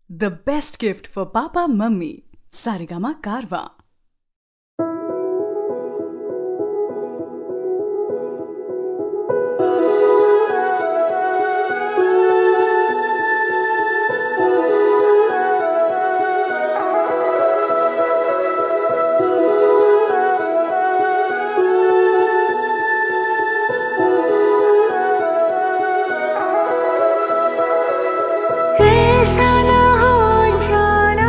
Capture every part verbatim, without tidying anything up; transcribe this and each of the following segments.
The best gift for Papa Mummy. Saregama Karwa. ऐसा न हो जाना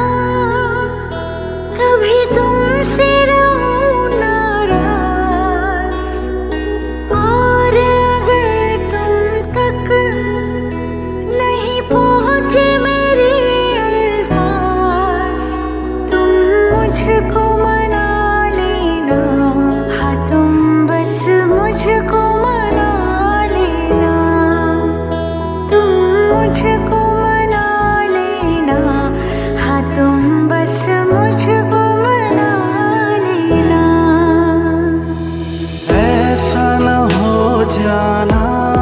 कभी तुमसे रहूं नाराज, और अगर तुम तक नहीं पहुंचे मेरे अल्फाज, तुम मुझको मना लेना। हाँ, तुम बस मुझको मना लेना। तुम मुझको तुम बस मुझको मना लेना। ऐसा न हो जाना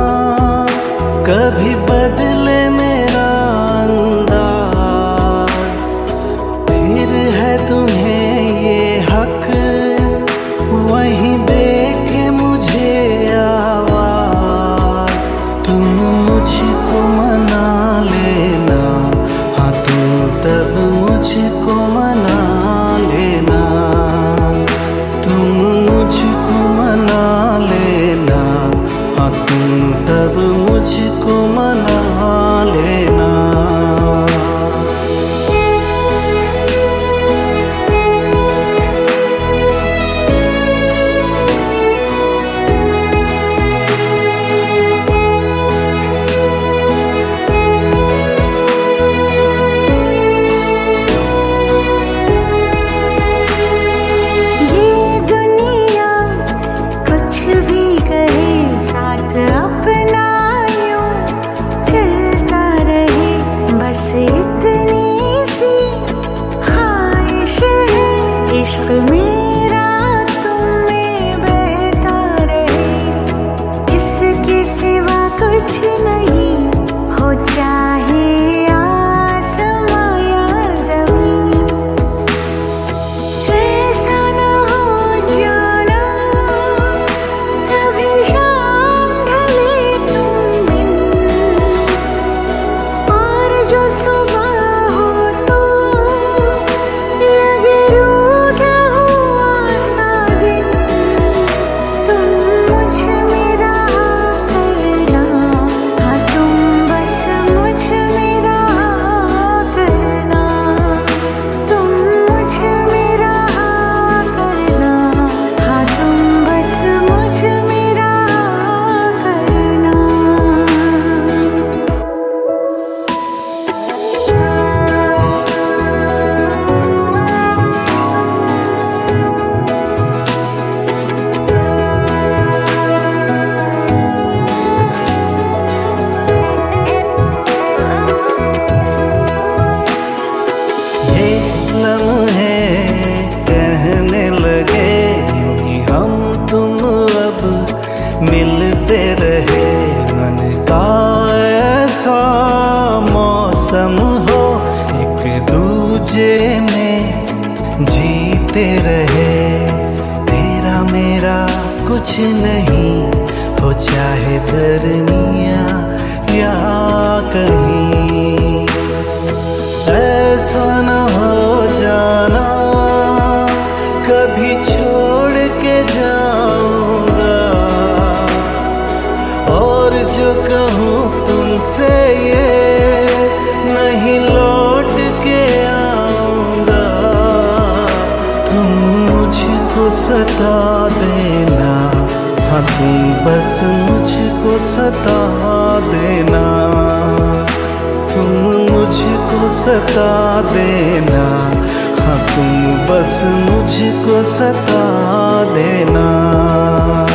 कभी बदले मेरा अंदाज, फिर है तुम्हें ये हक वहीं दे के मुझे आवाज। तुम मुझको मना लेना, हाँ तुम तब मुझको मना लेना। तुम मुझको मना लेना, हाँ तुम तब मुझको मना लेना। मेरा तुम्हें बहता रहे, इसके सिवा कुछ नहीं हो, चाहे आसमां या ज़मीन। ऐसा न हो जाना कभी शाम ढले तुम बिन, और जो सुबह हो तो लगे मिलते रहे। मन का ऐसा मौसम हो, एक दूजे में जीते रहे। तेरा मेरा कुछ नहीं हो, चाहे दरमिया या कहीं। ऐसा न हो जाना कभी छोड़ के जाऊंगा, और जो कहूँ तुमसे ये नहीं लौट के आऊंगा। तुम मुझको सता देना, हाँ तुम बस मुझको सता देना। तुम मुझको सता देना, हाँ तुम बस मुझको सता देना।